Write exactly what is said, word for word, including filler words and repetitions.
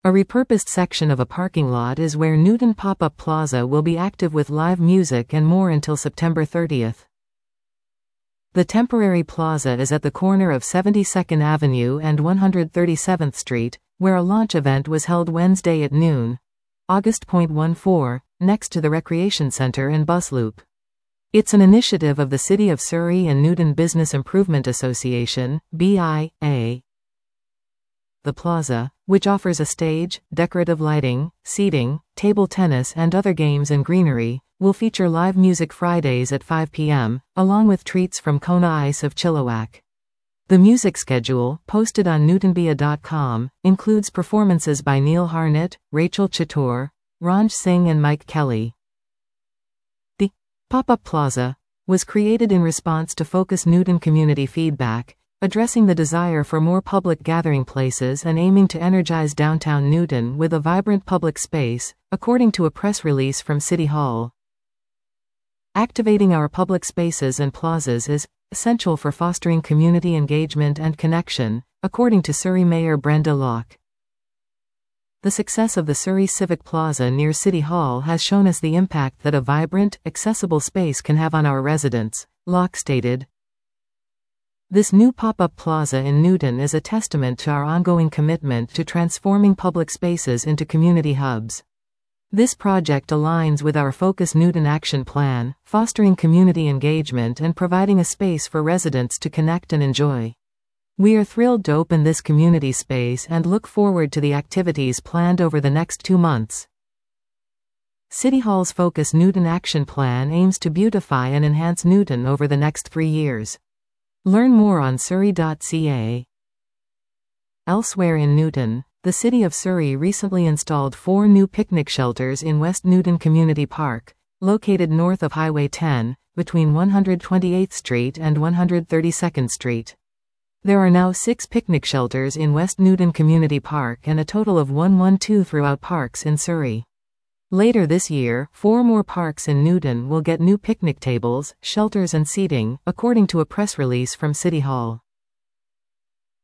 A repurposed section of a parking lot is where Newton Pop-Up Plaza will be active with live music and more until September thirtieth. The temporary plaza is at the corner of seventy-second Avenue and one hundred thirty-seventh Street, where a launch event was held Wednesday at noon, August fourteenth, next to the Recreation Center and bus loop. It's an initiative of the City of Surrey and Newton Business Improvement Association, B I A. The plaza, which offers a stage, decorative lighting, seating, table tennis and other games and greenery, will feature live music Fridays at five p m, along with treats from Kona Ice of Chilliwack. The music schedule, posted on newton bia dot com, includes performances by Neil Harnett, Rachel Chittoor, Ranj Singh and Mike Kelly. The Pop-Up Plaza was created in response to Focus Newton community feedback, addressing the desire for more public gathering places and aiming to energize downtown Newton with a vibrant public space, according to a press release from City Hall. Activating our public spaces and plazas is essential for fostering community engagement and connection, according to Surrey Mayor Brenda Locke. The success of the Surrey Civic Plaza near City Hall has shown us the impact that a vibrant, accessible space can have on our residents, Locke stated. This new pop-up plaza in Newton is a testament to our ongoing commitment to transforming public spaces into community hubs. This project aligns with our Focus Newton action plan, fostering community engagement and providing a space for residents to connect and enjoy. We are thrilled to open this community space and look forward to the activities planned over the next two months. City Hall's Focus Newton action plan aims to beautify and enhance Newton over the next three years. Learn more on surrey dot c a. Elsewhere in Newton, the City of Surrey recently installed four new picnic shelters in West Newton Community Park, located north of Highway ten, between one hundred twenty-eighth Street and one hundred thirty-second Street. There are now six picnic shelters in West Newton Community Park and a total of one hundred twelve throughout parks in Surrey. Later this year, four more parks in Newton will get new picnic tables, shelters and seating, according to a press release from City Hall.